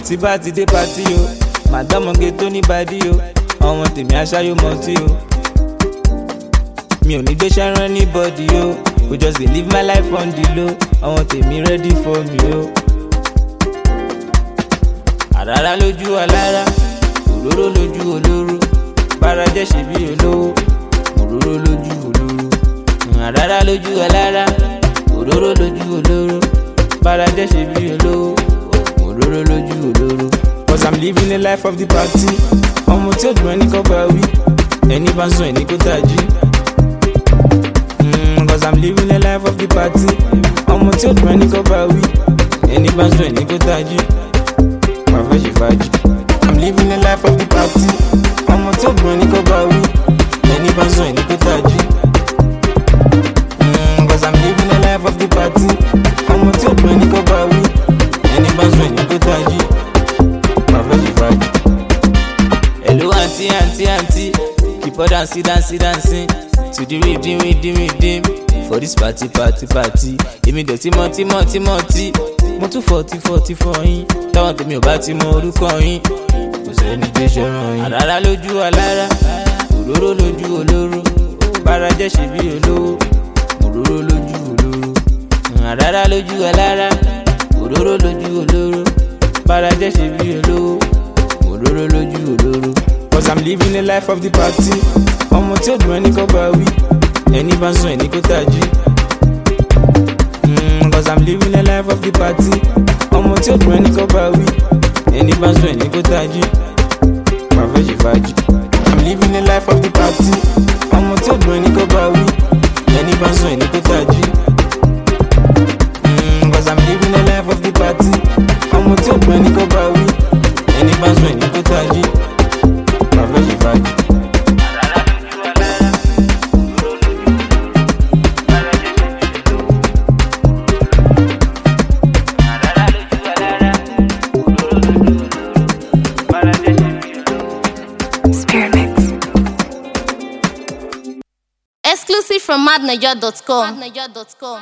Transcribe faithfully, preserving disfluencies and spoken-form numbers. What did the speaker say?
tí bá ti dé pàtí o màdámọ̀gé tó ní bàdí o ọmọ tèmi aṣáyó mọtí o mi ò ní gbé ṣẹ́rán anybody o we just dey live my life on the low ọmọ tèmi ready for me o. àràrá lójú alára òróró lójú olóró bára jẹ́ ṣe bí olówó òróró lójú olóró. àràrá lójú alára òróró lójú olóró bára jẹ́ ṣe bí olówó òróró lójú olóró. Cause I'm living the life of the party ọmọ tí ó dùn ẹni kọ́ bá wí ẹni bá ń sọ ẹni kó tají. Cause I'm living the life of the party ọmọ tí ó dùn ẹni kọ́ bá wí ẹni bá ń sọ ẹni kó tají. máa fẹ́ ṣe fàájì. I'm living the life of the party ọmọ tí ó dùn ẹni kọ́ bá wí ẹni bá ń sọ ẹni kó tají. Cause I'm living the life of the party ọmọ tí ó dùn ẹni kọ́ bá wí ẹni bá ń sọ ẹni kó tají. Hello auntie, auntie, auntie, keep on dancing, dancing, dancing to the rhythm, rhythm, rhythm for this party, party, party. Èmi dọ̀tí mọ́tí, mọ́tí, mọ́tí, mo tún forty, forty for yín. Táwọn tèmi ò bá ti mọ orúkọ yín, kò sẹ́ni gbé ṣọ́ràn yín. Àràrá lójú alára, òróró lójú olóró, bára jẹ́ ṣe bí olówó, òróró lójú olóró. Àràrá lójú alára, òróró lójú olóró, bára jẹ́ ṣe bí olówó òróró lójú olóró. Cause I'm living the life of the party ọmọ tí ó dùn ẹni kọ́ bá wí ẹni bá ń sùn ẹni kó tají. Cause I'm living the life of the party ọmọ tí ó dùn ẹni kọ́ bá wí ẹni bá ń sùn ẹni kó tají. máa fẹ́ ṣe fàájì. I'm living the life of the party ọmọ tí ó dùn ẹni kọ́ bá wí ẹni bá ń sùn ẹni kó tají. Cause I'm living the life of the party ọmọ tí ó dùn ẹni kọ́ bá wí ẹni bá ń sùn ẹni kó tají. máa fẹ́ ṣe fàájì. Exclusive from mad naija dot com.